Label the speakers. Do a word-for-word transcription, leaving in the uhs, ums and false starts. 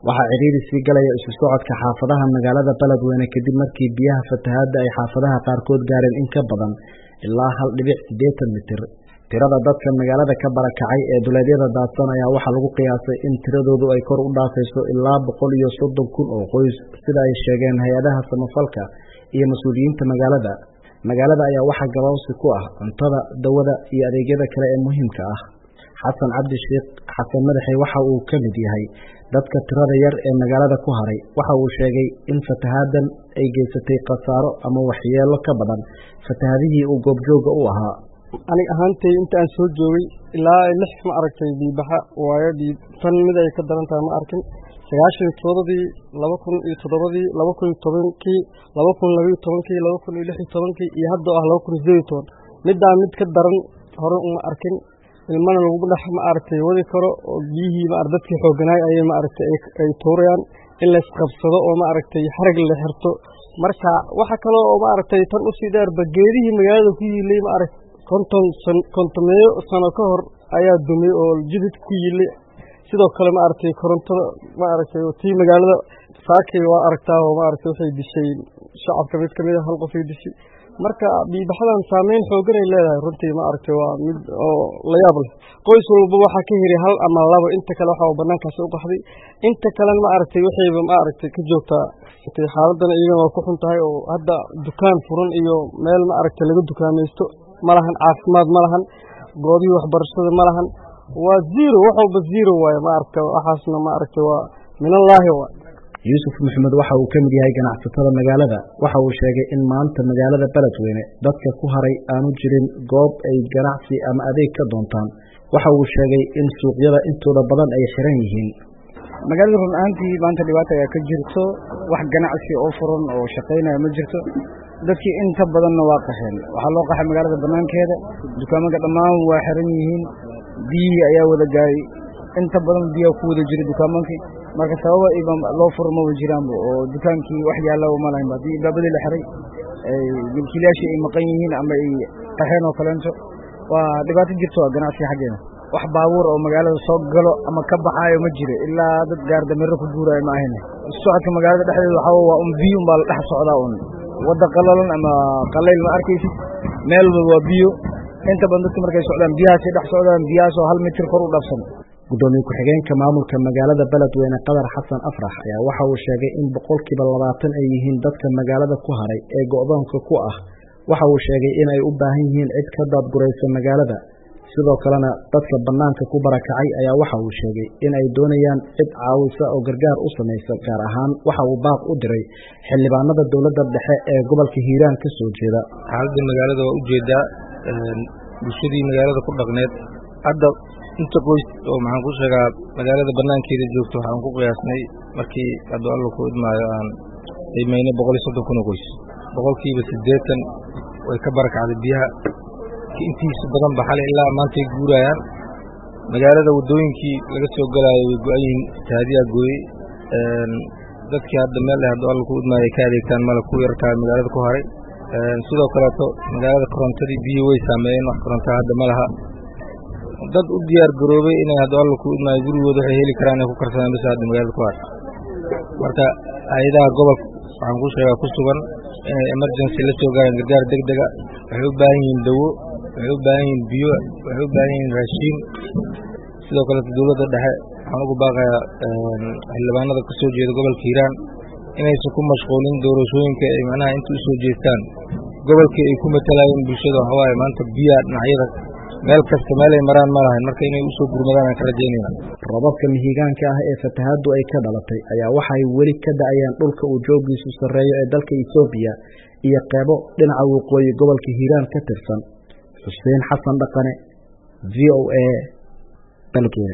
Speaker 1: waxaa ciriiri sii galaya isu socodka xaafadaha magaalada Beledweyne kadib markii biyaha fatahaadda ay xaafadaha qaarkood gaareen in ka badan ilaa hal dhibic siddeetan mitir. Tirada dadka magaalada ka barakacay ee duleedyada daadsan ayaa waxaa lagu qiyaasay in tiradoodu ay kor u dhaafayso ilaa boqol iyo soddon kun oo qoys, sida ay sheegeen hay-adaha samafalka iyo mas'uuliyiinta magaalada. Magaalada ayaa waxaa gabaabsi ku ah cuntada, dawada iyo adeegyada kale ee muhiimka ah. Xasan Cabdi Sheekh Xasan Madaxay waxa uu ka mid yahay dadka tirada yar ee magaalada ku haray. Waxa uu sheegay in fatahaaddan ay geysatay khasaaro ama waxyeello ka badan fatahaadihii uu goobjooga u ahaa.
Speaker 2: aniga ahaantay inta aan soo joogay ilaa lix ma aragtay biibaxa waayo tan mid ay ka daran tahay ma arkin. sagaashan toodadii laba kun iyo toddobadii laba kun iyo tobankii laba kun iyo laba iyo tobankii laba kun iyo lix iyo tobankii iyo hadda ah laba kun iyo siddeed iyo toban middaa mid ka daran hore uma arkin. ilmana lagu dhex ma aragtay wadi karo oo biyihii ma aragtay dadkii xooganaay ayay ma aragtay ay tuurayaan in la isqabsado oo ma aragtay xarag la xirto. marka waxa kale oo ma aragtay tan u sii dheer bageedihii magaalada ku yiilay ma aragtay konton kontomeeyo sano ka hor ayaa dumay oo jidid ku yiilay. sidoo kale ma aragtay korontada ma aragtay tii magaalada saakay waa aragtaa oo ma aragtay waxay dishay shacabka mid kamid ah hal qof ay dishay. marka biibaxadan saameyn xoogan ay leedahay runtii ma aragtay waa mid oo la yaab leh. qoys walba waxa ka hiri hal ama laba, inta kale waxa banaankaas u qaxday, inta kale ma aragtay waxayba ma aragtay ka joogtaa xaaladdan iyagana waa ku xun tahay oo hadda dukaan furan iyo meel ma aragtay laga dukaamaysto malahan, caafimaad malahan, goobihi waxbarashada malahan, waa zero, wax walba zero waaye ma aragtay. waxaasna ma aragtay waa minallaahi waa.
Speaker 1: Yuusuf Maxamed waxa uu ka mid yahay ganacsatada magaalada. waxa uu sheegay in maanta magaalada Beledweyne dadka ku haray aanu jirin goob ay ganacsi ama adeeg ka doontaan. waxa uu sheegay in suuqyada intooda badan ay xiran yihiin.
Speaker 2: magaalada run ahaantii maanta dhibaato ayaa ka jirto, wax ganacsi oo furan oo shaqaynaya ma jirto. dadkii inta badanna waa qaxeen, waxaa loo qaxay magaalada banaankeeda, dukaamada dhammaan waa xiran yihiin, biyihii ayaa wada gaaray, inta badan biyaa ku wada jira dukaamankii. marka sababa iba loo furo ma jiraanba oo dukaankii wax yaalla uma lahayn. haddii baabadii la xiray milkiilayaashii ay maqan yihiin ama ay qaxeen oo kaleento, waa dhibaato jirto waa ganacsiga xaggeena. wax baabuur oo magaalada soo galo ama ka baxaayo ma jiro, ilaa dad gaardamiro ku guuraayo ma ahayn. socodka magaalada dhexdeeda waxaa waa un biyo unbaa la dhex socdaa un, wadda qalalan ama qalayl ma arkaysid, meel walba waa biyo. inta badan dadka markay socdaan biyahaasay dhex socdaan, biyahaas oo hal mitir kor u dhaafsan.
Speaker 1: gudoomiye ku-xigeenka maamulka magaalada Beledweyne Qadar Xasan Afrax ayaa waxa uu sheegay in boqolkiiba labaatan ay yihiin dadka magaalada ku haray ee go'doonka ku ah. waxa uu sheegay in ay u baahan yihiin cid ka daadguraysa magaalada. sidoo kalena dadka banaanka ku barakacay ayaa waxa uu sheegay in ay doonayaan cid caawisa oo gargaar u samaysa. gaar ahaan waxa uu baaq u diray xildhibaanada dowladda dhexe ee gobolka Hiiraan ka soo jeeda.
Speaker 3: xaaladda magaalada waa u jeedaa, bulshadii magaalada ku dhaqneed hadda inta qoys oo maxaan ku sheegaa magaalada banaankeeda joogto waxaan ku qiyaasnay markii hadda alla ku idmaayo aan qiimeynay boqol iyo soddon kun oo qoys. boqolkiiba siddeetan way ka barakacday biyaha, intiisa badan ba xalay ilaa maantay guurayaan. magaalada waddooyinkii laga soo galaayo way go-an yihiin, fatahaadiyaa gooyey. dadkii hadda meel ay hadda alla ku idmaayo ay ka adeegtaan male ku yarkaa magaalada ku haray. sidoo kaleeto magaalada korontadii biyo way saameeyeen, wax korontaa hadda ma laha. dad u diyaar garoobay inay hadda alla ku idmaayo gurigooda waxay heli karaan inay ku karsadaan bisa hadda magaalada ku haray. marka hay-adaha gobolka waxaan ku sheegaa ku sugan inay emergency la soo gaaraan gargaar degdega. waxay u baahan yihiin dawo, waxay u baahan yihiin biyo, waxay u baahan yihiin raashiin. sidoo kaleeto dowladda dhexe waxaan ugu baaqayaa xildhibaanada ka soo jeeda gobolka Hiiraan inaysan ku mashquulin doorashooyinka ay macnaha inta u soo jeestaan gobolkii ay ku matalayeen bulshada. waxa waaye maanta biyaha dhinacyada meel kasta meelay maraan ma lahayn, marka inay usoo gurmadaan aan ka rajaynayna.
Speaker 1: Roobabka mihigaanka ah ee fatahaaddu ay ka dhalatay ayaa waxay weli ka da'ayaan dhulka uu joogiisu sarreeyo ee dalka Itoobiya iyo qeybo dhinaca waqooyi gobolka Hiiraan ka tirsan. Xuseen Xasan Dhaqane, V O A, Beledweyne.